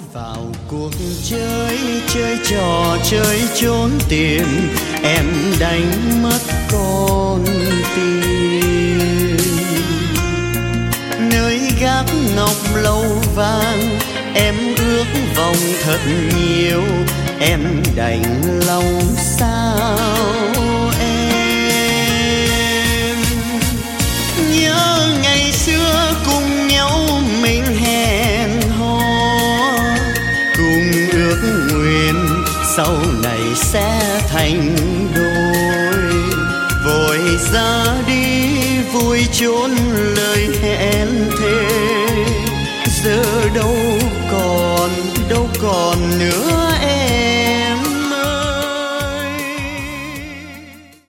Vào cuộc chơi chơi trò chơi trốn tìm, em đánh mất con tim. Nơi gác ngọc lâu vàng em ước vọng thật nhiều, em đành lòng sao em. Nhớ ngày xưa cùng nhau mình hẹn hò, cùng ước nguyện sau này sẽ thành đôi. Vội ra đi vui chốn lời hẹn